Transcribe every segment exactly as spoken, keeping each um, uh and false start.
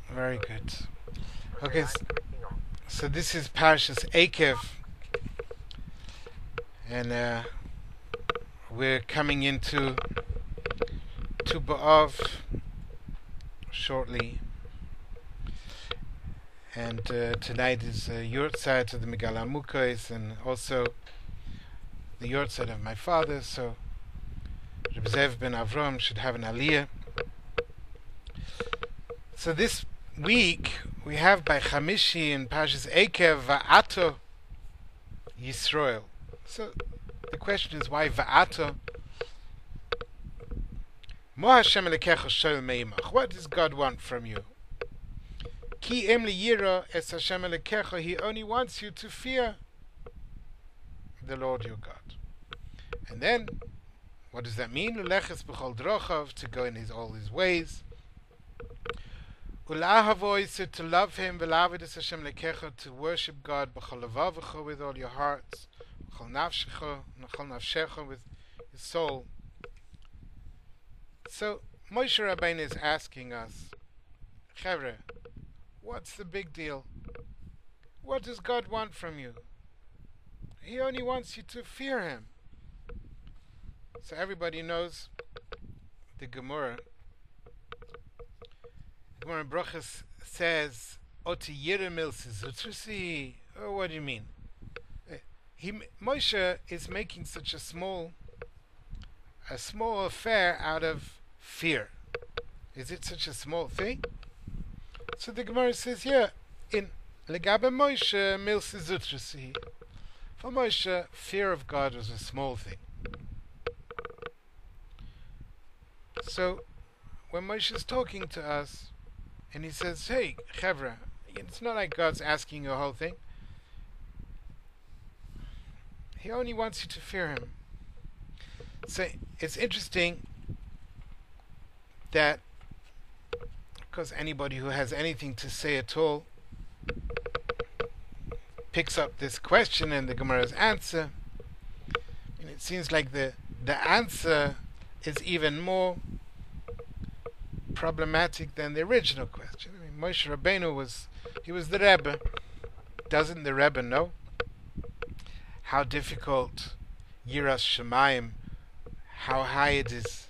Very good. Okay, s- so this is Parashas Akev, and uh, we're coming into Tu B'Av shortly. And uh, tonight is uh, Yortzeit of the Megala Mukais, and also the Yortzeit of my father, so Reb Zev ben Avram should have an Aliyah. So this week we have by Chamishi in Parashas Akev Va'ato Yisrael. So the question is, why Va'ato? Mo Hashem Elekecha Shoel Meimach. What does God want from you? Ki em liyira es Hashem Elekecha. He only wants you to fear the Lord your God. And then, what does that mean? Uleches b'chol drochav, to go in his all his ways. Ulahavo is to love him. V'lavid es Hashem Elekecha, to worship God b'chol levavecha, with all your hearts. B'chol nafshecha, b'chol nafshecha, with your soul. So Moshe Rabbeinu is asking us, Chevre, what's the big deal? What does God want from you? He only wants you to fear him. So everybody knows the Gemara. The Gemara in Brachas says, Oti Yeremil Sizutrusi. Oh, what do you mean? He, Moshe is making such a small, a small affair out of fear. Is it such a small thing? So the Gemara says, yeah, in Legabe Moshe Mil Sizutrusi. For Moshe, fear of God was a small thing. So, when Moshe is talking to us, and he says, hey, Chevra, it's not like God's asking you a whole thing. He only wants you to fear him. So, it's interesting that, because anybody who has anything to say at all picks up this question and the Gemara's answer, and it seems like the, the answer is even more problematic than the original question. I mean, Moshe Rabbeinu was, he was the Rebbe. Doesn't the Rebbe know how difficult Yiras Shamayim, how high it is?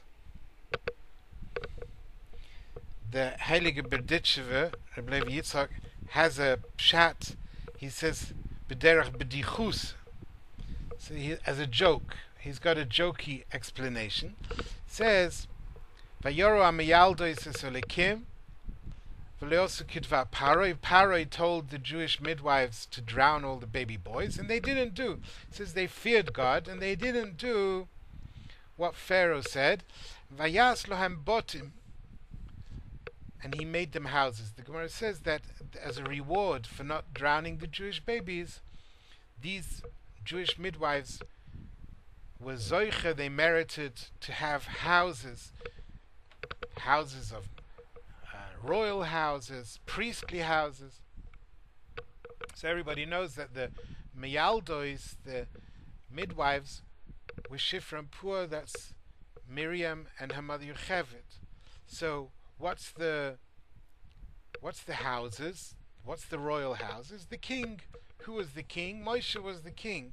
The Heilige Berditchever, Rebbe Levi Yitzchak, has a pshat. He says, B'derech b'dichus. So he, as a joke, he's got a jokey explanation. It says, Vayoro amiyaldo isesolikim, v'leosu kitva paroi. Paroi told the Jewish midwives to drown all the baby boys, and they didn't do. It says they feared God, and they didn't do what Pharaoh said. Vayas lohem botim, and he made them houses. The Gemara says that as a reward for not drowning the Jewish babies, these Jewish midwives were zoiche, they merited to have houses, houses of uh, royal houses, priestly houses. So everybody knows that the Meyaldois, the midwives, were Shifra and Pur, that's Miriam and her mother Yocheved. So what's the what's the houses? What's the royal houses? The king. Who was the king? Moshe was the king.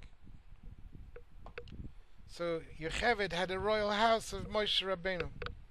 So Yocheved had a royal house of Moshe Rabbeinu.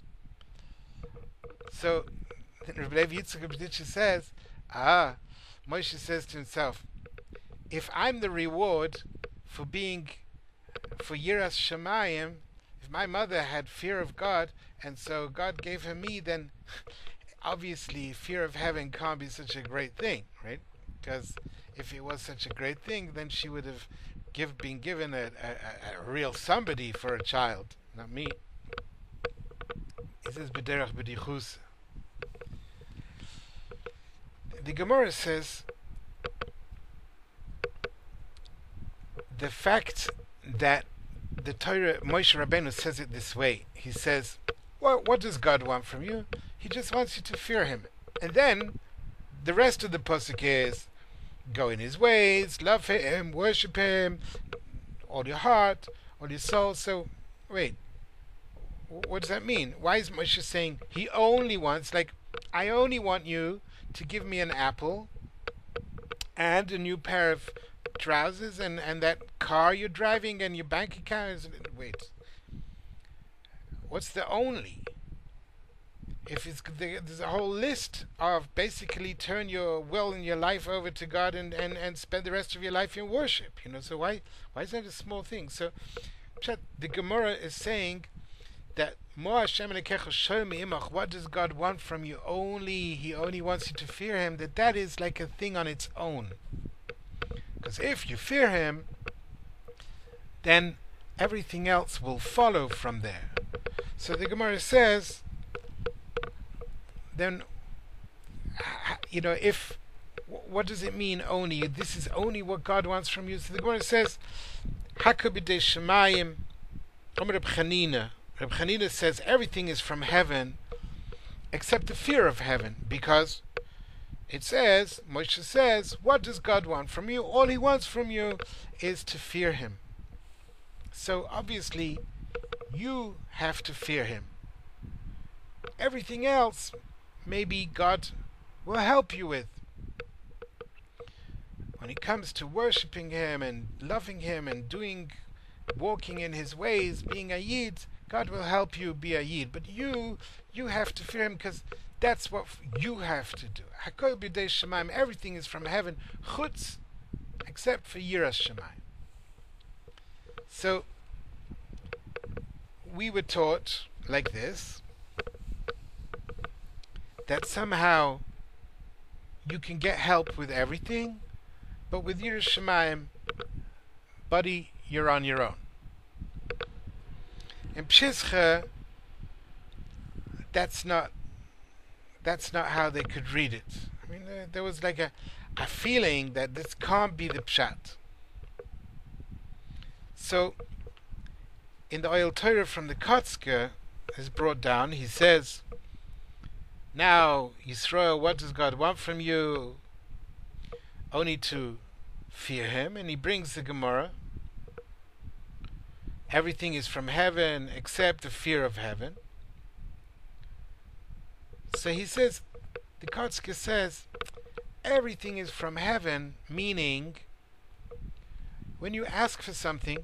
So Rebbe Levi Yitzchak Berditchever says, ah, Moshe says to himself, if I'm the reward for being, for Yiras Shamayim, if my mother had fear of God, and so God gave her me, then obviously fear of heaven can't be such a great thing, right? Because if it was such a great thing, then she would have give, been given a, a, a real somebody for a child, not me. He says, B'derech b'dichus. The Gemara says, the fact that the Torah, Moshe Rabbeinu says it this way. He says, well, what does God want from you? He just wants you to fear him. And then, the rest of the pasuk is, go in his ways, love him, worship him, all your heart, all your soul. So, wait, what does that mean? Why is Moshe saying he only wants, like, I only want you to give me an apple and a new pair of trousers and, and that car you're driving and your bank account is... Wait. What's the only? If it's there's a whole list of basically turn your will and your life over to God and, and, and spend the rest of your life in worship, you know. So why why is that a small thing? So the Gemara is saying that what does God want from you? Only He only wants you to fear Him. That that is like a thing on its own. Because if you fear Him, then everything else will follow from there. So the Gemara says, then, you know, if, what does it mean only? This is only what God wants from you. So the Gemara says, Hakabidei Shemayim, Reb Chanina. Reb Chanina says everything is from heaven except the fear of heaven, because it says, Moshe says, what does God want from you? All He wants from you is to fear Him. So obviously, you have to fear Him. Everything else, maybe God will help you with. When it comes to worshipping Him and loving Him and doing, walking in His ways, being a Yid, God will help you be a Yid. But you, you have to fear Him, because that's what you have to do. Hakol b'dei Shemayim, everything is from heaven, chutz, except for Yiras Shemayim. So, we were taught like this, that somehow you can get help with everything, but with Yiras Shemayim, buddy, you're on your own. In Pshischa, that's not that's not how they could read it. I mean, uh, there was like a, a feeling that this can't be the Pshat. So, in the Oil Torah from the Kotzker is brought down, he says, now, Yisrael, what does God want from you? Only to fear Him. And he brings the Gemara. Everything is from heaven except the fear of heaven. So he says, the Kotzker says, everything is from heaven, meaning, when you ask for something,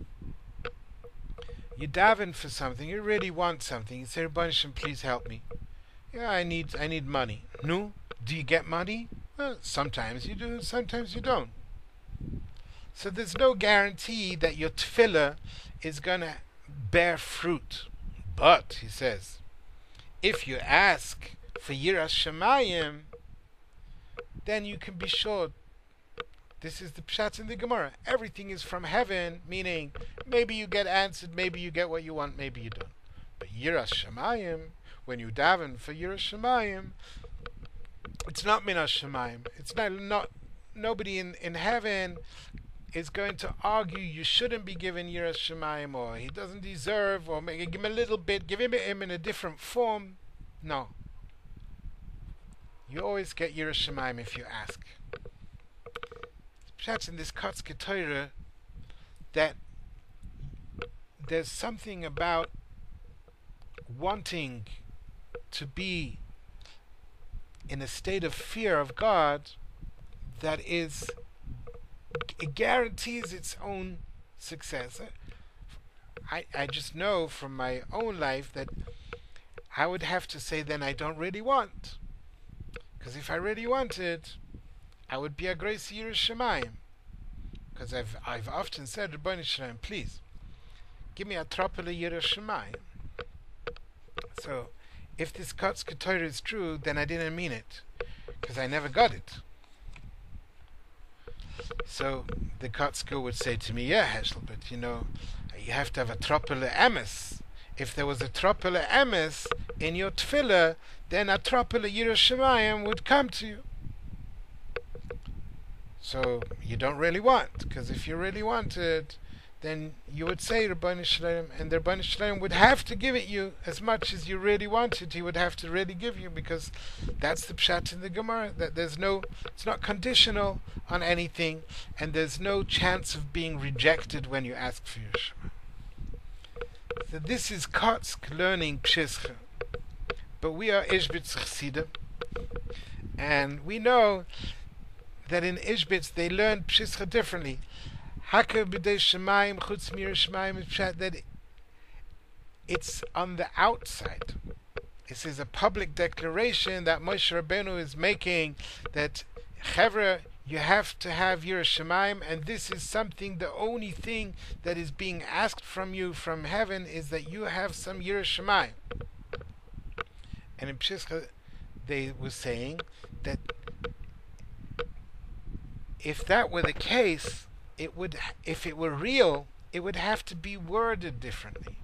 you daven for something, you really want something, you say, Rebbeinu Shem, please help me. Yeah, I need I need money. No? Do you get money? Well, sometimes you do, sometimes you don't. So there's no guarantee that your tefillah is going to bear fruit. But, he says, if you ask for Yiras Shemayim, then you can be sure. This is the Pshat in the Gemara. Everything is from heaven, meaning maybe you get answered, maybe you get what you want, maybe you don't. But Yiras Shemayim, when you daven for Yiras Shemayim, it's not Minas Shemayim. It's not, not nobody in, in heaven is going to argue you shouldn't be given Yiras Shemayim, or he doesn't deserve, or maybe give him a little bit, give him, him in a different form. No. You always get Yiras Shemayim if you ask. Perhaps in this Kotzker Torah that there's something about wanting to be in a state of fear of God that is, it guarantees its own success. I, I just know from my own life that I would have to say then I don't really want. Because if I really wanted, I would be a grace Yiras Shemayim. Because I've I've often said, Rebbeinu Shalom, please, give me a tropele Yiras Shemayim. So, if this Kotzker Torah is true, then I didn't mean it, because I never got it. So the Kotzker would say to me, yeah, Heschel, but you know, you have to have a tropele emes. If there was a tropele emes in your tefillah, then a tropele Yiras Shemayim would come to you. So you don't really want, because if you really wanted, then you would say Rebbeinu Shalom, and the Rebbeinu Shalom would have to give it you as much as you really wanted. He would have to really give you, because that's the pshat in the Gemara, that there's no, it's not conditional on anything, and there's no chance of being rejected when you ask for your Shema. So this is Kotzk learning Pshischa, but we are Ishbitz Chassidim, And we know that in Ishbitz they learn Pshischa differently. Haka b'dei Shemayim chutz mir Shemayim is pshat that it's on the outside. This is a public declaration that Moshe Rabbeinu is making, that Chevra, you have to have Yiras Shamayim, and this is something, the only thing that is being asked from you from heaven is that you have some Yiras Shamayim. And in Pshischa they were saying that if that were the case, it would, if it were real, it would have to be worded differently.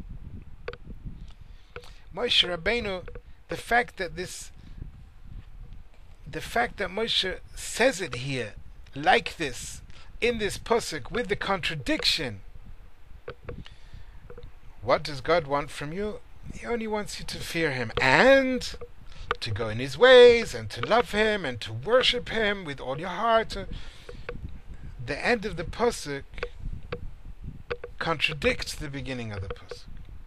Moshe Rabbeinu, the fact that this, the fact that Moshe says it here, like this, in this pasuk, with the contradiction, what does God want from you? He only wants you to fear Him, and to go in His ways, and to love Him, and to worship Him with all your heart. The end of the pasuk contradicts the beginning of the pasuk.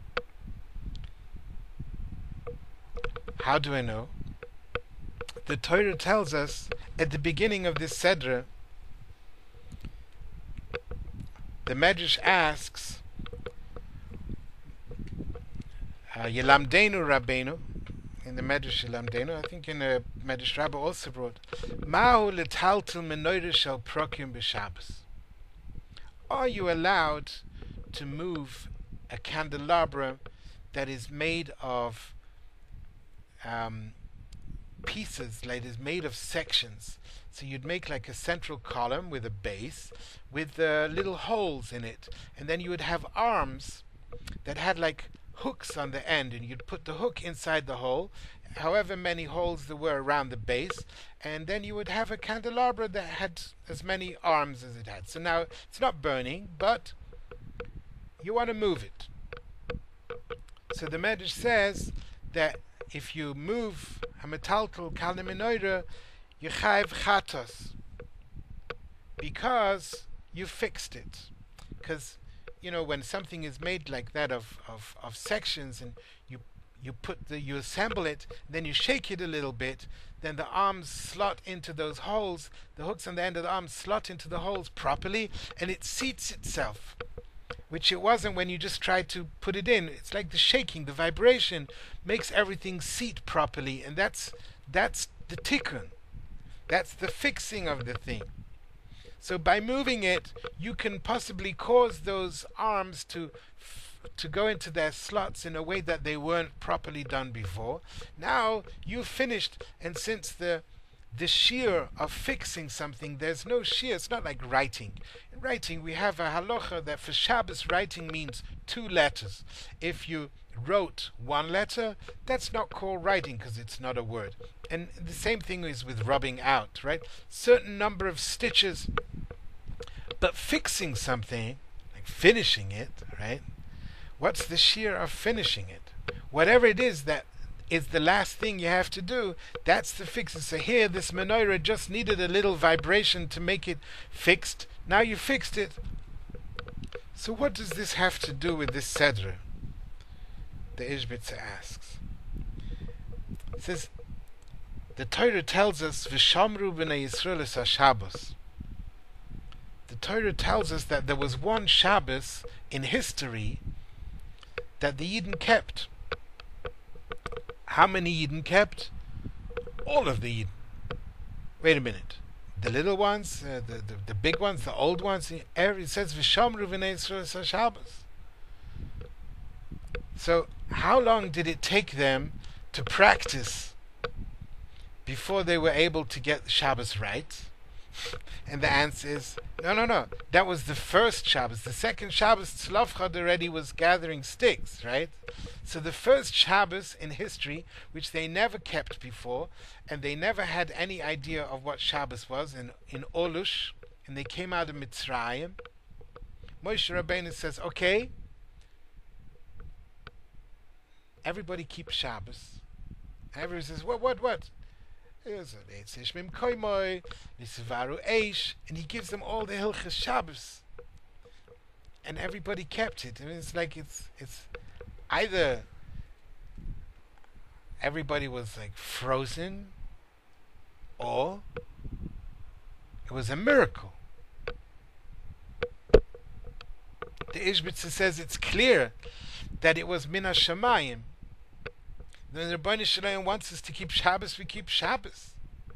How do I know? The Torah tells us at the beginning of this Sedra, the Medrash asks, uh, Yelamdenu Rabbeinu, in the Medrash Yelamdenu, I think in the Medrash Rabbah also brought, Ma'hu letaltel menorah shel prokim b'Shabbos. Are you allowed to move a candelabra that is made of Um, pieces, like is made of sections? So you'd make like a central column with a base with uh, little holes in it, and then you would have arms that had like hooks on the end, and you'd put the hook inside the hole, however many holes there were around the base, and then you would have a candelabra that had as many arms as it had. So now it's not burning, but you want to move it. So the Medrash says that if you move a metaltal kal menorah, you chayv chatos, because you fixed it. Because you know, when something is made like that of, of, of sections, and you you put the you assemble it, then you shake it a little bit, then the arms slot into those holes, the hooks on the end of the arms slot into the holes properly, and it seats itself, which it wasn't when you just tried to put it in. It's like the shaking, the vibration makes everything seat properly, and that's that's the tikkun. That's the fixing of the thing. So by moving it, you can possibly cause those arms to to go into their slots in a way that they weren't properly done before. Now you've finished, and since the the shear of fixing something, there's no shear. It's not like writing. In writing, we have a halacha that for Shabbos, writing means two letters. If you wrote one letter, that's not called writing because it's not a word. And the same thing is with rubbing out, right? Certain number of stitches. But fixing something, like finishing it, right? What's the shear of finishing it? Whatever it is that is the last thing you have to do, that's the fix. So here, this menorah just needed a little vibration to make it fixed. Now you fixed it. So what does this have to do with this Sedra? The Ishbitzer asks. It says, the Torah tells us, V'shamru b'nei Yisrael es ha-Shabbos. The Torah tells us that there was one Shabbos in history that the Yidden kept. How many Yidden kept? All of the Yidden. Wait a minute. The little ones, uh, the, the the big ones, the old ones. It says V'shamru b'nei Yisrael es ha-Shabbos. So how long did it take them to practice before they were able to get Shabbos right? And the answer is, no, no, no. That was the first Shabbos. The second Shabbos, Tzlofchad already was gathering sticks, right? So the first Shabbos in history, which they never kept before, and they never had any idea of what Shabbos was, in, in Olush, and they came out of Mitzrayim, Moshe Rabbeinu says, okay, everybody keeps Shabbos. And everybody says, what, what, what? And he gives them all the Hilchas Shabbos, and everybody kept it. I mean, it's like it's it's either everybody was like frozen, or it was a miracle. The Ishbitzer says it's clear that it was Min HaShamayim. When the Rebbeinu Shalom wants us to keep Shabbos, we keep Shabbos.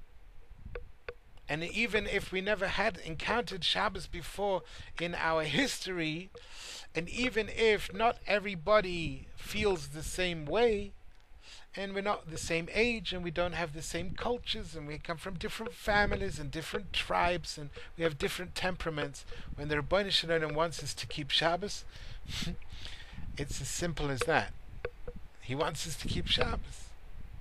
And even if we never had encountered Shabbos before in our history, and even if not everybody feels the same way, and we're not the same age, and we don't have the same cultures, and we come from different families and different tribes, and we have different temperaments, when the Rebbeinu Shalom wants us to keep Shabbos, it's as simple as that. He wants us to keep Shabbos.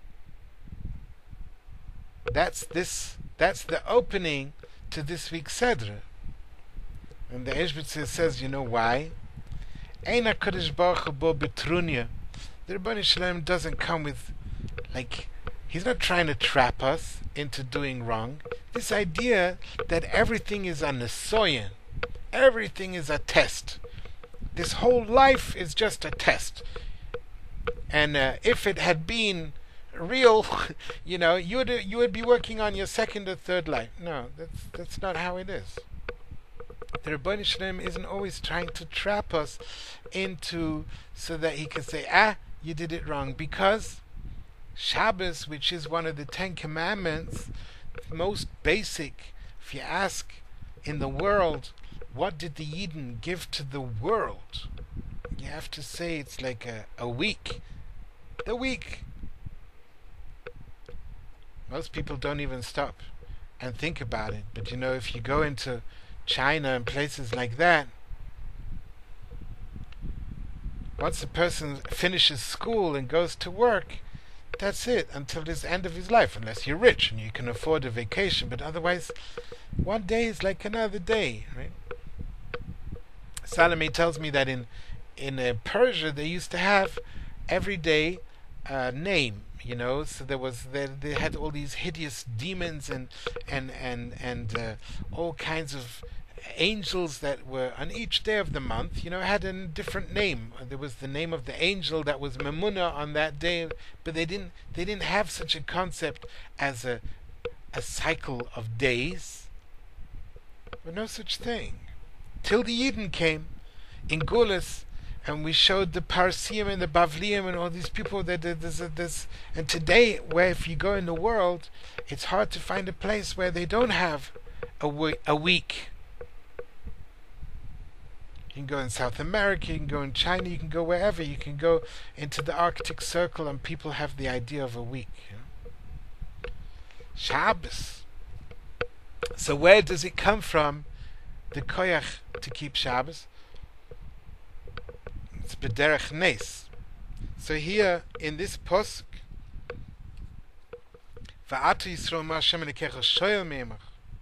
That's this. That's the opening to this week's Sedra. And the Ishbitzer says, you know why? Ein HaKadosh Baruch Hu bo betrunya. The Rebbeinu Shalom doesn't come with, like, he's not trying to trap us into doing wrong. This idea that everything is a nesoyan, everything is a test. This whole life is just a test. And uh, if it had been real, you know, you would you would be working on your second or third life. No, that's that's not how it is. The Rebbeinu Shalom isn't always trying to trap us into so that he can say, ah, you did it wrong, because Shabbos, which is one of the Ten Commandments, most basic, if you ask in the world, what did the Yidden give to the world? You have to say it's like a, a week. The week. Most people don't even stop and think about it. But you know, if you go into China and places like that, once a person finishes school and goes to work, that's it until the end of his life, unless you're rich and you can afford a vacation. But otherwise, one day is like another day, right? Salome tells me that in in uh, Persia they used to have every day a name, you know. So there was they, they had all these hideous demons and and and and uh, all kinds of angels that were on each day of the month, you know, had a different name. There was the name of the angel that was Memuna on that day, but they didn't they didn't have such a concept as a a cycle of days. But no such thing. Till the Yidden came in Gulas, and we showed the Parsim and the Bavliim and all these people that there's this. And today, where if you go in the world, it's hard to find a place where they don't have a, we- a week. You can go in South America, you can go in China, you can go wherever. You can go into the Arctic Circle, and people have the idea of a week. You know? Shabbos. So where does it come from? The koyach to keep Shabbos. It's b'derech nes. So here in this posuk, va'atu Yisrael ma Hashem Elokecha shoyel meimach,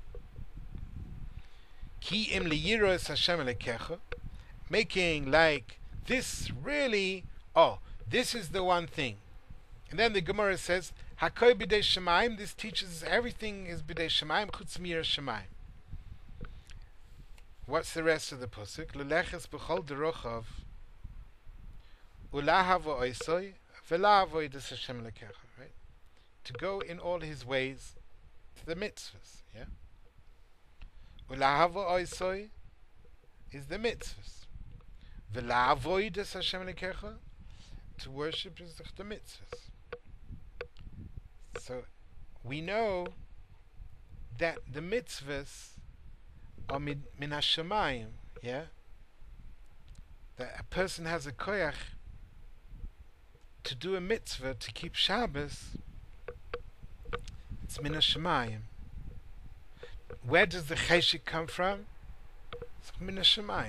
ki im liyiros Hashem Elokecha, making like this really, oh, this is the one thing. And then the Gemara says, hakoy b'dei Shemaim. This teaches us everything is b'dei Shemaim chutz mir Shemaim. What's the rest of the pasuk? Leleches b'chol derochav ulahavo oisoi velavo yidus Hashem lekecha. Right? To go in all His ways, to the mitzvahs. Yeah. Ulahavo oisoi is the mitzvahs. Velavo yidus Hashem lekecha. To worship is the mitzvahs. So we know that the mitzvahs or min, min hashamayim, yeah, that a person has a koyach to do a mitzvah, to keep Shabbos. It's min hashamayim. Where does the cheshik come from? It's min hashamayim.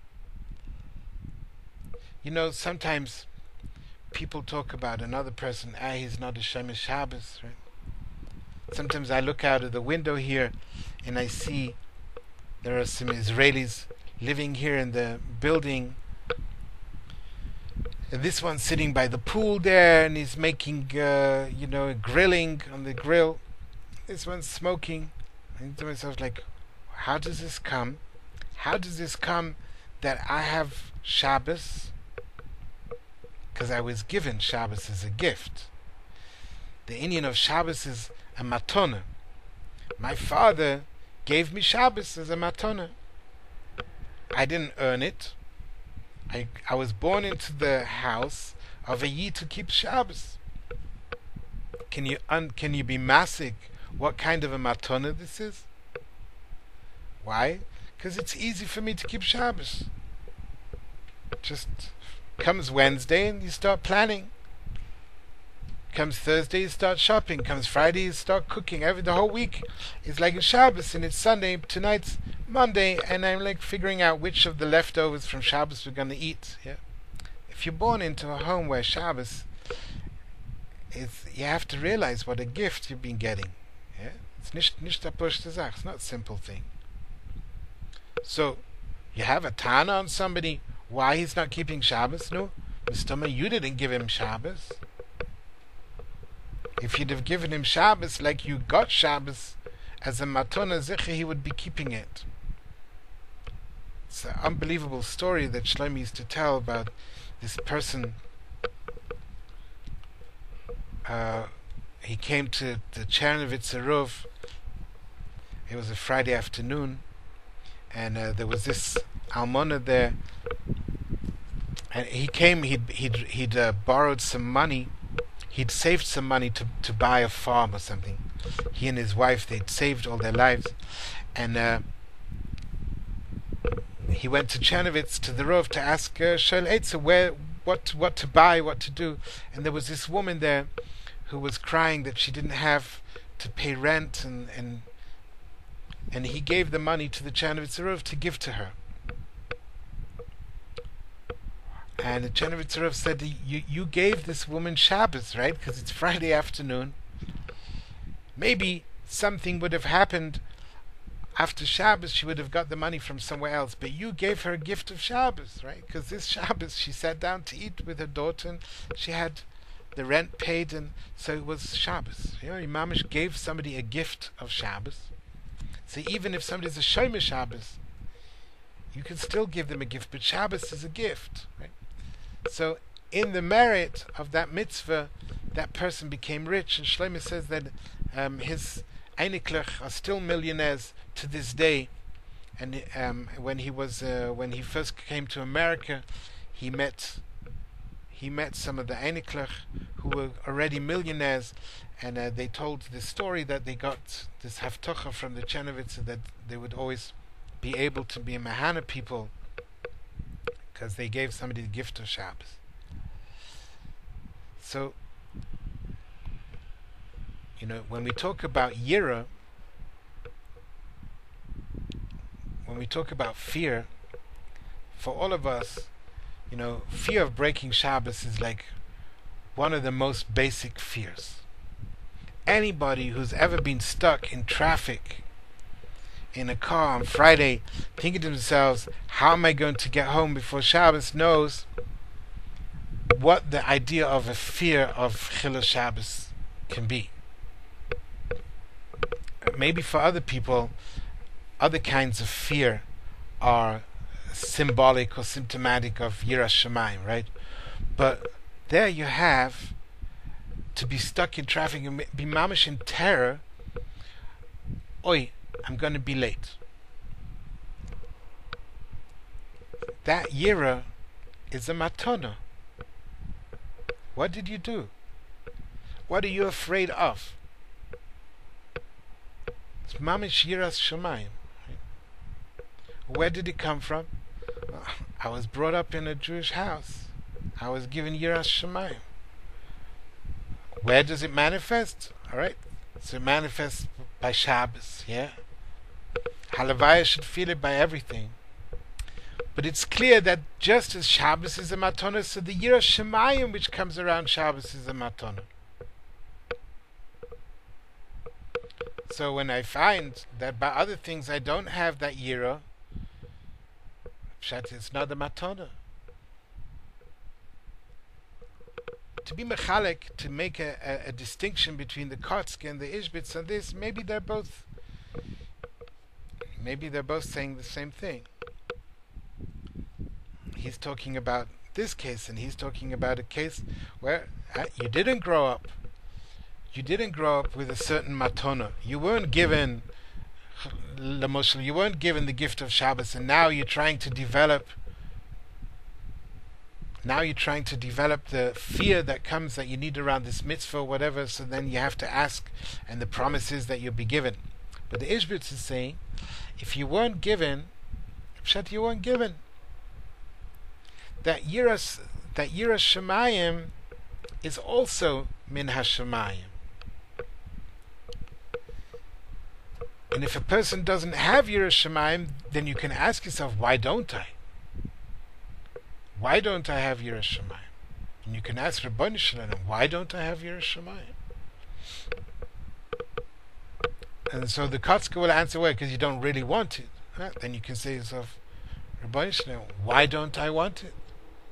You know, sometimes people talk about another person, ah, he's not a Shemesh Shabbos, right? Sometimes I look out of the window here and I see there are some Israelis living here in the building. And this one's sitting by the pool there, and he's making, uh, you know, grilling on the grill. This one's smoking. I think to myself, like, how does this come? How does this come that I have Shabbos? Because I was given Shabbos as a gift. The Indian of Shabbos is a matona. My father gave me Shabbos as a matana. I didn't earn it. I, I was born into the house of a Yid to keep Shabbos. Can you un, can you be masik what kind of a matana this is? Why? Because it's easy for me to keep Shabbos. Just comes Wednesday and you start planning. Comes Thursday, you start shopping. Comes Friday, you start cooking. Every the whole week is like a Shabbos, and it's Sunday. Tonight's Monday, and I'm like figuring out which of the leftovers from Shabbos we're going to eat. Yeah. If you're born into a home where Shabbos is, you have to realize what a gift you've been getting. Yeah. It's nicht nicht a push to It's not a simple thing. So you have a tana on somebody why he's not keeping Shabbos. No, Mister you didn't give him Shabbos. If you'd have given him Shabbos like you got Shabbos as a matona zicha, he would be keeping it. It's an unbelievable story that Shlomo used to tell about this person. Uh, he came to the Chernovitz Rov. It was a Friday afternoon, and uh, there was this almona there. And he came. He'd he'd he'd uh, borrowed some money. He'd saved some money to, to buy a farm or something. He and his wife, they'd saved all their lives. And uh, he went to Chernovitz, to the Rov, to ask uh, Shel Eitzer where, what, what to buy, what to do. And there was this woman there who was crying that she didn't have to pay rent. And, and, and he gave the money to the Chernovitz Rov to give to her. And the Chernovitz Rov said, you, you gave this woman Shabbos, right? Because it's Friday afternoon. Maybe something would have happened after Shabbos. She would have got the money from somewhere else. But you gave her a gift of Shabbos, right? Because this Shabbos, she sat down to eat with her daughter, and she had the rent paid, and so it was Shabbos. You know, Imamish gave somebody a gift of Shabbos. So even if somebody's a Shomer Shabbos, you can still give them a gift, but Shabbos is a gift, right? So, in the merit of that mitzvah, that person became rich, and Shlomo says that um, his Einiklech are still millionaires to this day. And um, when he was, uh, when he first came to America, he met, he met some of the Einiklech who were already millionaires, and uh, they told the story that they got this haftocha from the Chernovitz that they would always be able to be a Mahana people, because they gave somebody the gift of Shabbos. So, you know, when we talk about Yira, when we talk about fear, for all of us, you know, fear of breaking Shabbos is like one of the most basic fears. Anybody who's ever been stuck in traffic in a car on Friday, thinking to themselves, how am I going to get home before Shabbos, knows what the idea of a fear of Chilul Shabbos can be. Maybe for other people, other kinds of fear are symbolic or symptomatic of Yiras Shamayim, right? But there you have to be stuck in traffic and be mamish in terror. Oi, I'm going to be late. That Yira is a matana. What did you do? What are you afraid of? It's mamish Yiras Shamayim. Where did it come from? Well, I was brought up in a Jewish house. I was given Yiras Shamayim. Where does it manifest? All right, so it manifests by Shabbos, yeah. Halavaya should feel it by everything. But it's clear that just as Shabbos is a matana, so the Yiras Shamayim which comes around Shabbos is a matana. So when I find that by other things I don't have that Yira, it's not a matana. To be mechalek, to make a, a, a distinction between the Kotzke and the Ishbitz and this, maybe they're both maybe they're both saying the same thing. He's talking about this case, and he's talking about a case where uh, you didn't grow up. You didn't grow up with a certain matona. You weren't given Lamoshel, you weren't given the gift of Shabbos, and now you're trying to develop. Now you're trying to develop the fear that comes that you need around this mitzvah or whatever. So then you have to ask, and the promises that you'll be given. But the Ishbitz is saying, if you weren't given, Pshat, you weren't given. That Yiras, that Yiras Shemayim is also Min HaShemayim. And if a person doesn't have Yiras Shemayim, then you can ask yourself, why don't I? Why don't I have Yiras Shemayim? And you can ask Ribbono Shel Olam, why don't I have Yiras Shemayim? And so the Kotzker will answer, well, because you don't really want it. Right? Then you can say to yourself, Ribbono Shel Olam, why don't I want it?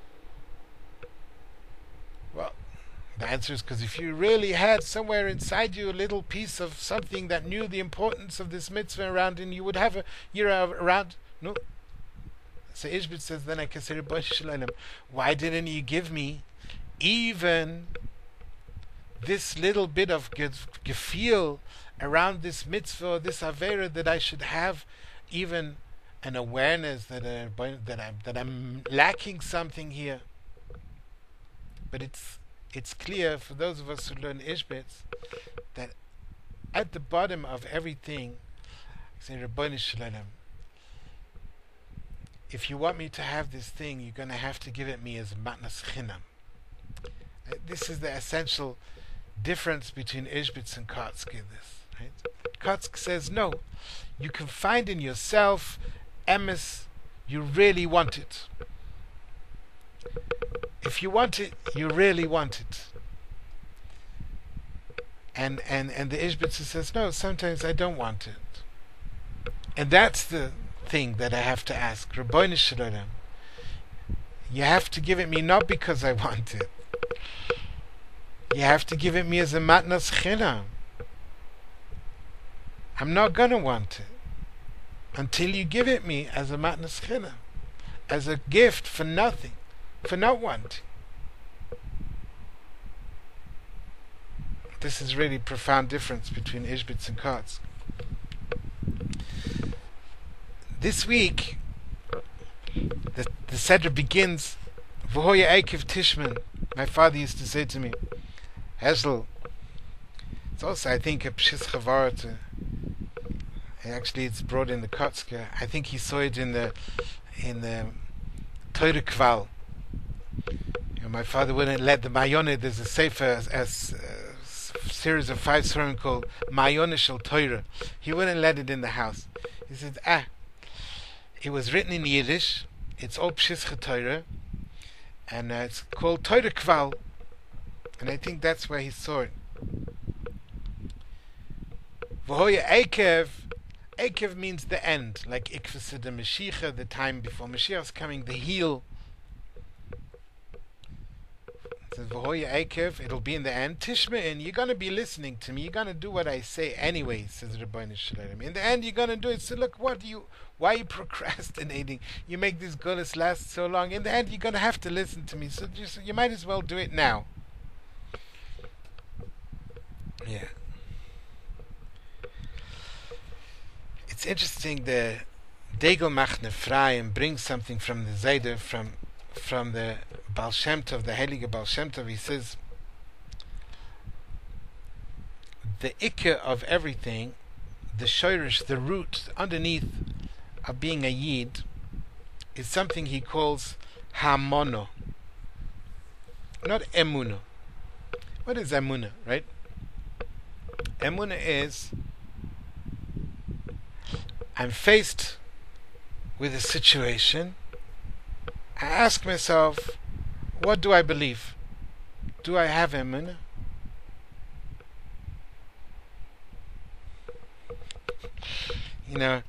Well, the answer is because if you really had somewhere inside you a little piece of something that knew the importance of this mitzvah around, and you would have a year around. No. So Ishbitz says, then I can say, Ribbono Shel Olam, why didn't you give me even this little bit of gefühl around this mitzvah, this avera, that I should have even an awareness that I, that I'm that I'm lacking something here. But it's it's clear for those of us who learn Ishbitz that at the bottom of everything, say, Ribbono Shel Olam, if you want me to have this thing, you're going to have to give it me as matnas chinam. This is the essential difference between Ishbitz and Kotzker. This, right? Kotzker says, no, you can find in yourself emes, you really want it. If you want it, you really want it. And and and the Ishbitzer says, no, sometimes I don't want it. And that's the thing that I have to ask. Ribbono Shel Olam, you have to give it me not because I want it. You have to give it me as a matnas chinam. I'm not going to want it until you give it me as a matnas chinam, as a gift for nothing, for not wanting. This is really profound difference between Ishbitz and Kotzker. This week, the, the Seder begins, V'hoya Eikiv Tishman. My father used to say to me, Hesel, it's also, I think, a Pshis Chavara. Actually, it's brought in the Kotzker. I think he saw it in the in the Torah Kval. You know, my father wouldn't let the Mayoneh, there's a sefer, as, as a series of five sermons called Mayoneh Shel Torah. He wouldn't let it in the house. He said, ah, it was written in Yiddish, it's all Pshis Torah, and uh, it's called Torah Kval. And I think that's where he saw it. V'hoya Eikev, Eikev means the end, like Ikvasa the Mashiach, the time before Mashiach is coming, the heel. It says V'hoya Eikev, it'll be in the end. Tishme'in, you're going to be listening to me, you're going to do what I say anyway, says Ribbono Shel Olam. In the end, you're going to do it. So look, what do you, why are you procrastinating? You make this gullus last so long. In the end, you're going to have to listen to me. So just, you might as well do it now. Yeah. It's interesting, the Degel Machne Freien brings something from the Zayder, from from the Baal Shem Tov, the Heilige Baal Shem Tov. He says, the Ikke of everything, the Shoirish, the root underneath of being a Yid, is something he calls Hamono, not Emuno. What is Emunah, right? Emunah is, I'm faced with a situation. I ask myself, what do I believe? Do I have emunah? You know,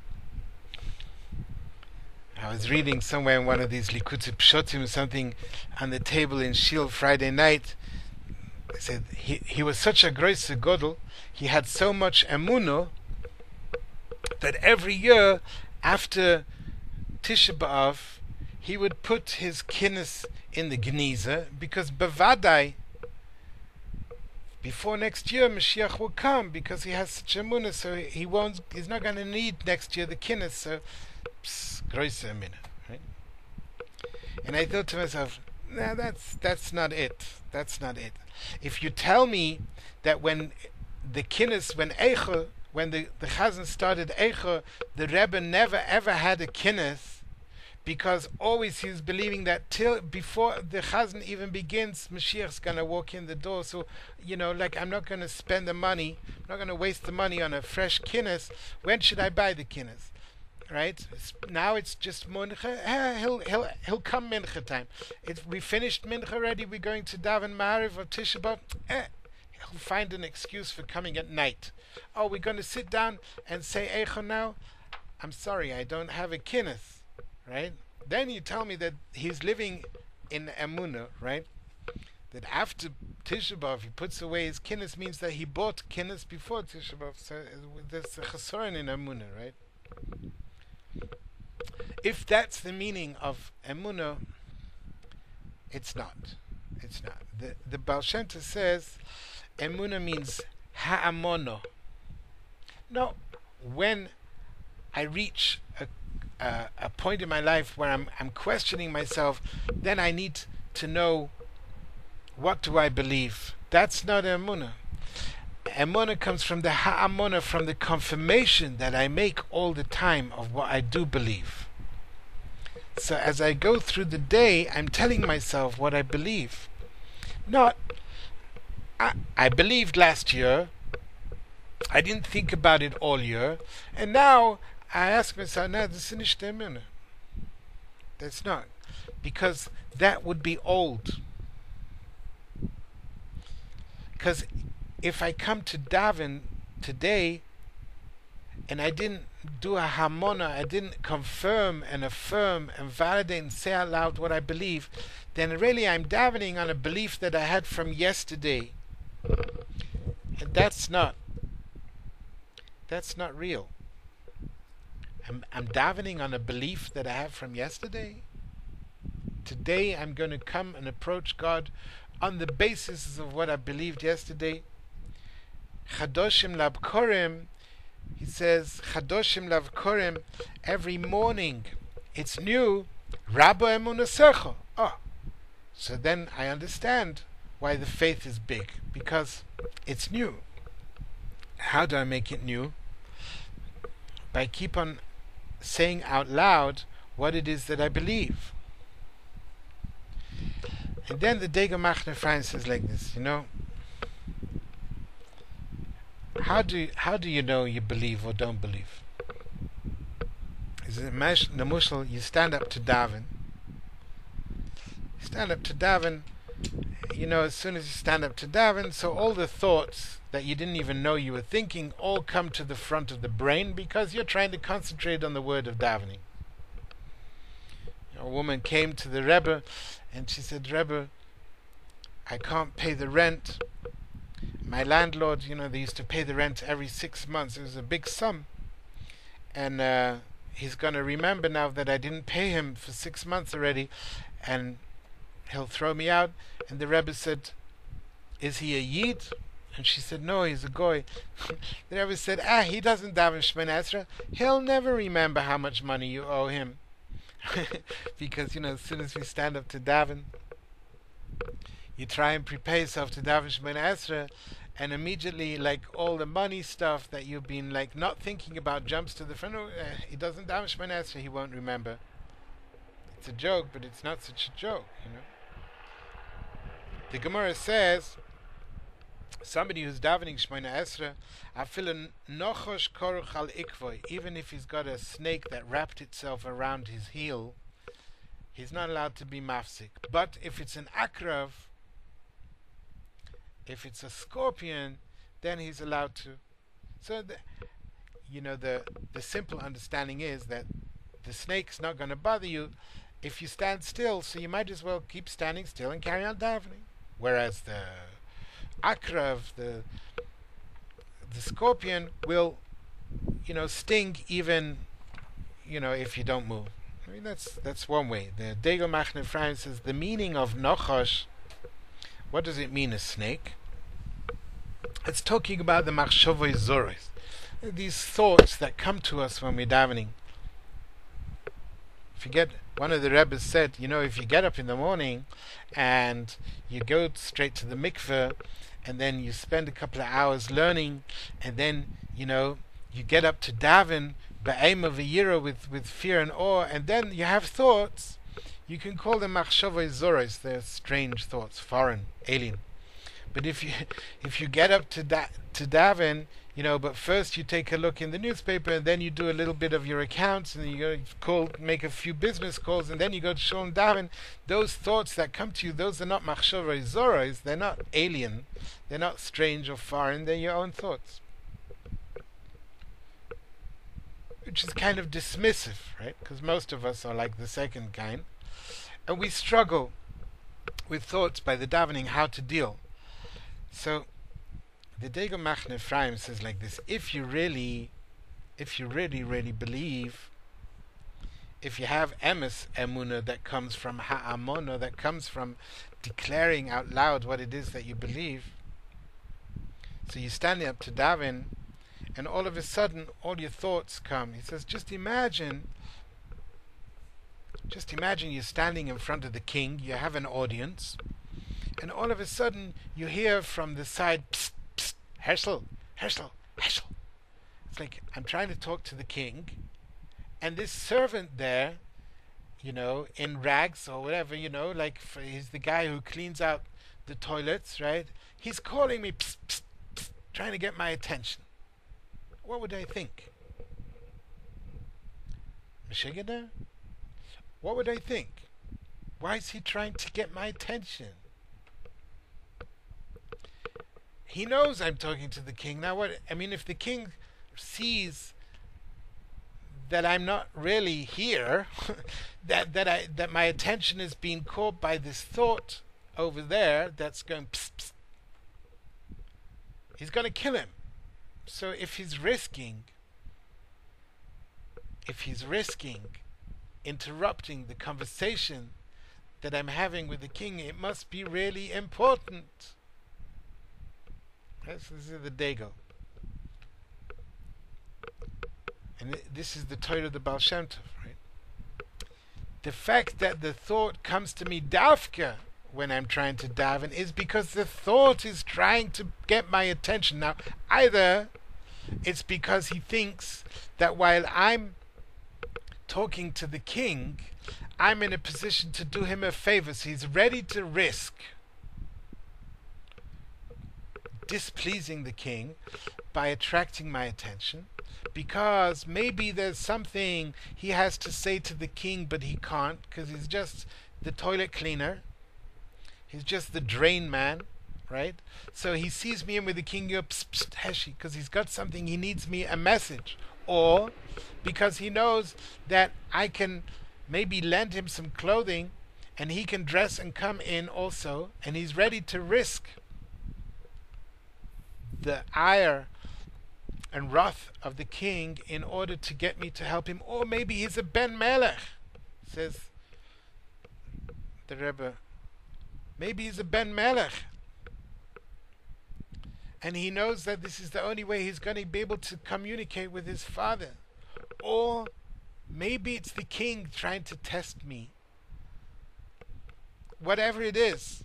I was reading somewhere in one of these Likutei Pshotim, something on the table in Shul Friday night. They said he he was such a groise godel, he had so much emunah that every year after Tisha B'Av he would put his kinnis in the geniza, because bevadai, before next year Mashiach will come because he has such a emunah, so he won't. He's not going to need next year the kinnis. So, große emunah, right? And I thought to myself, no, that's that's not it. That's not it. If you tell me that when the kinnis, when Eicha, when the the Chazan started Eicha, the Rebbe never ever had a kinnis, because always he's believing that till before the Chazan even begins, Mashiach's gonna walk in the door. So, you know, like, I'm not gonna spend the money, I'm not gonna waste the money on a fresh kinnis. When should I buy the kinnis? Right? It's, now it's just Mincha. Eh, he'll he'll he'll come Mincha time. If we finished Mincha already, we're going to daven Ma'ariv or Tisha B'Av. Eh, he'll find an excuse for coming at night. Oh, we're going to sit down and say Eicha now. I'm sorry, I don't have a kinnis. Right? Then you tell me that he's living in Emunah, right? That after Tisha B'Av he puts away his kinnis, means that he bought kinnis before Tisha B'Av. So there's a chesaron in Emunah, right? If that's the meaning of Emunah, it's not. It's not. The the Baal Shem Tov says Emunah means ha'amono. No, when I reach a Uh, a point in my life where I'm I'm questioning myself, then I need to know, what do I believe? That's not emunah. Emunah comes from the ha'amunah, from the confirmation that I make all the time of what I do believe. So as I go through the day, I'm telling myself what I believe. Not, I, I believed last year, I didn't think about it all year, and now I ask myself, no, this is nicht emunah. That's not. Because that would be old. Because if I come to daven today and I didn't do a hamona, I didn't confirm and affirm and validate and say out loud what I believe, then really I'm davening on a belief that I had from yesterday. And that's not. That's not real. I'm, I'm davening on a belief that I have from yesterday. Today I'm going to come and approach God on the basis of what I believed yesterday. Chadoshim Labkorim, he says, Chadoshim Labkorim, every morning it's new. Rabba Emunasecha. Oh, so then I understand why the faith is big, because it's new. How do I make it new? By keep on saying out loud what it is that I believe. And then the Dega Machne Ephraim says like this, you know, how do you, how do you know you believe or don't believe? Is it the mushal? You stand up to daven. You stand up to daven. You know, as soon as you stand up to daven, so all the thoughts that you didn't even know you were thinking all come to the front of the brain because you're trying to concentrate on the word of davening. A woman came to the Rebbe and she said, Rebbe, I can't pay the rent. My landlord, you know, they used to pay the rent every six months. It was a big sum. And uh, he's going to remember now that I didn't pay him for six months already, and he'll throw me out. And the Rebbe said, is he a Yid? And she said, no, he's a goy. The Rebbe said, ah, he doesn't daven Shemona Esrei. He'll never remember how much money you owe him. Because, you know, as soon as we stand up to daven, you try and prepare yourself to daven Shemona Esrei, and immediately, like, all the money stuff that you've been, like, not thinking about jumps to the front. Oh, uh, he doesn't daven Shemona Esrei, he won't remember. It's a joke, but it's not such a joke, you know. The Gemara says, somebody who's davening Shemona Esrei, afilu nochosh koruch al ikvoi, even if he's got a snake that wrapped itself around his heel, he's not allowed to be mafsik. But if it's an akrav, if it's a scorpion, then he's allowed to. So, the, you know, the the simple understanding is that the snake's not going to bother you if you stand still, so you might as well keep standing still and carry on davening. Whereas the akrav, the the scorpion, will, you know, sting even, you know, if you don't move. I mean, that's that's one way. The Dego Machne Ephraim says the meaning of nochosh. What does it mean, a snake? It's talking about the machshavos zoros, these thoughts that come to us when we're davening. If you get, one of the Rebbes said, you know, if you get up in the morning and you go straight to the mikveh, and then you spend a couple of hours learning, and then, you know, you get up to daven ba'ema v'yira, with with fear and awe, and then you have thoughts. You can call them machshavos zoros. They're strange thoughts, foreign, alien. But if you if you get up to da- to daven, you know, but first you take a look in the newspaper, and then you do a little bit of your accounts, and you go call, make a few business calls, and then you go to shul and daven. Those thoughts that come to you, those are not machshavos zoros. They're not alien. They're not strange or foreign. They're your own thoughts, which is kind of dismissive, right? Because most of us are like the second kind, and we struggle with thoughts by the davening, how to deal. So the Degel Machne Ephraim says like this: if you really, if you really, really believe, if you have emes emuna that comes from ha'amona, that comes from declaring out loud what it is that you believe, so you're standing up to daven, and all of a sudden all your thoughts come. He says, just imagine, just imagine you're standing in front of the king, you have an audience, and all of a sudden you hear from the side, psst, psst, Herschel, Herschel, Herschel. It's like, I'm trying to talk to the king, and this servant there, you know, in rags or whatever, you know, like for, he's the guy who cleans out the toilets, right? He's calling me, psst, psst, psst, trying to get my attention. What would I think? Meshigada? What would I think? Why is he trying to get my attention? He knows I'm talking to the king. Now what, I mean, if the king sees that I'm not really here, that that I that my attention is being caught by this thought over there that's going psst, psst, he's going to kill him. So if he's risking, if he's risking interrupting the conversation that I'm having with the king, it must be really important. This is the Degel. And this is the Torah of the Baal Shem Tov, right? The fact that the thought comes to me dafka when I'm trying to daven is because the thought is trying to get my attention. Now, either it's because he thinks that while I'm talking to the king, I'm in a position to do him a favor, so he's ready to risk displeasing the king by attracting my attention, because maybe there's something he has to say to the king, but he can't, because he's just the toilet cleaner, he's just the drain man, right? So he sees me in with the king, because he's got something, he needs me a message, or because he knows that I can maybe lend him some clothing and he can dress and come in also, and he's ready to risk the ire and wrath of the king in order to get me to help him. Or maybe he's a Ben Melech, says the Rebbe. Maybe he's a Ben Melech, and he knows that this is the only way he's going to be able to communicate with his father. Or maybe it's the king trying to test me. Whatever it is,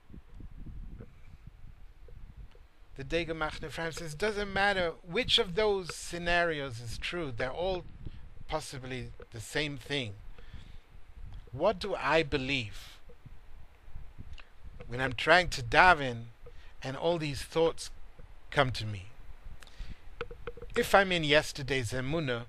the Degel Machne Ephraim says, doesn't matter which of those scenarios is true, they're all possibly the same thing. What do I believe when I'm trying to daven and all these thoughts come to me? If I'm in yesterday's emunah,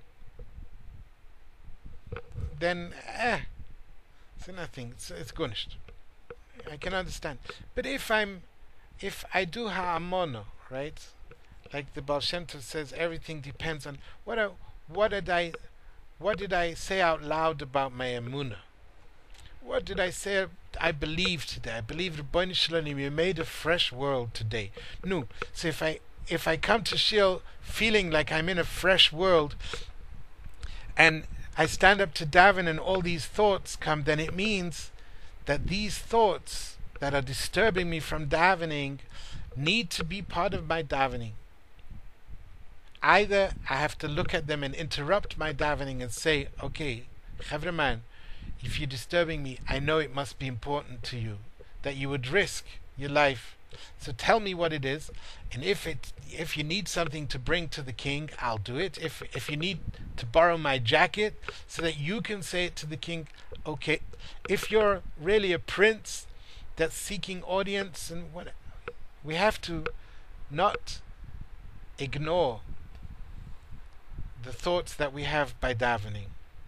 then eh, it's nothing, it's, it's gunisht. I can understand. But if I'm If I do ha'amono, right? Like the Baal Shem Tov says, everything depends on what I, what did I what did I say out loud about my emunah? What did I say I believe today? I believe Rebbeinu Shalom, you made a fresh world today. No. So if I if I come to Shil feeling like I'm in a fresh world, and I stand up to daven and all these thoughts come, then it means that these thoughts that are disturbing me from davening need to be part of my davening. Either I have to look at them and interrupt my davening and say, okay, Chevra man, if you're disturbing me, I know it must be important to you that you would risk your life. So tell me what it is, and if it if you need something to bring to the king, I'll do it. If if you need to borrow my jacket so that you can say it to the king, okay. If you're really a prince that's seeking audience, and what, we have to not ignore the thoughts that we have by davening.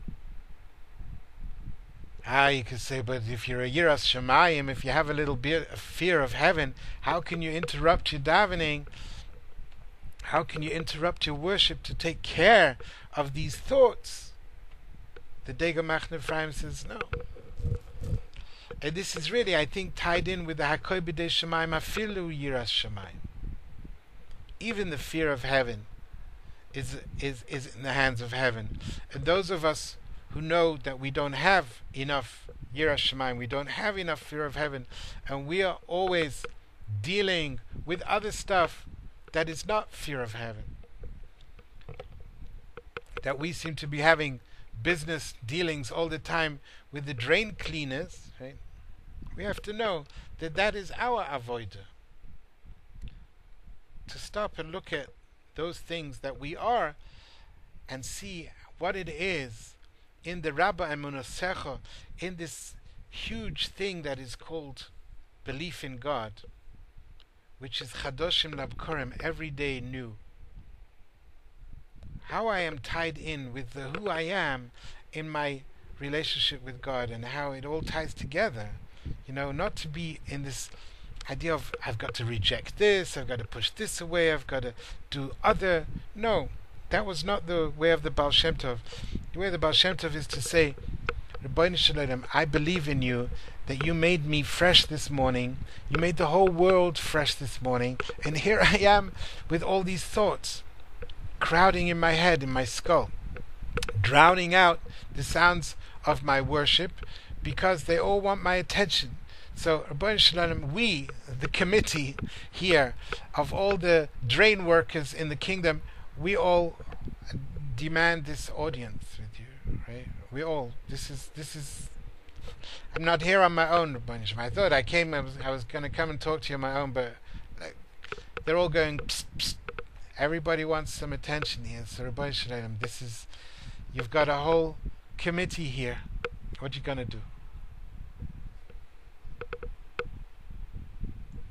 Ah, you could say, but if you're a Yiras Shamayim, if you have a little bit of fear of heaven, how can you interrupt your davening? How can you interrupt your worship to take care of these thoughts? The Dega Machne Ephraim says no. And this is really, I think, tied in with the Hakoi B'dei Shamayim Afilu Yiras Shamayim. Even the fear of heaven is is is in the hands of heaven. And those of us who know that we don't have enough Yiras Shamayim, we don't have enough fear of heaven, and we are always dealing with other stuff that is not fear of heaven, that we seem to be having business dealings all the time with the drain cleaners, right? We have to know that that is our avodah. To stop and look at those things that we are and see what it is in the Rabba Emunasecha, in this huge thing that is called belief in God, which is Chadoshim Labkorim, every day new. How I am tied in with the who I am in my relationship with God, and how it all ties together. You know, not to be in this idea of I've got to reject this, I've got to push this away, I've got to do other. No, that was not the way of the Baal Shem Tov. The way of the Baal Shem Tov is to say, Rebbeinu Shalom, I believe in you, that you made me fresh this morning, you made the whole world fresh this morning, and here I am with all these thoughts crowding in my head, in my skull, drowning out the sounds of my worship, because they all want my attention. So, Rebbeinu Shalom, we, the committee here, of all the drain workers in the kingdom, we all demand this audience with you, right? We all. This is, this is, I'm not here on my own, Rebbeinu Shalom. I thought I came, I was, I was going to come and talk to you on my own, but like, they're all going, psst, psst. Everybody wants some attention here. So, Rebbeinu Shalom, this is, you've got a whole committee here. What you going to do?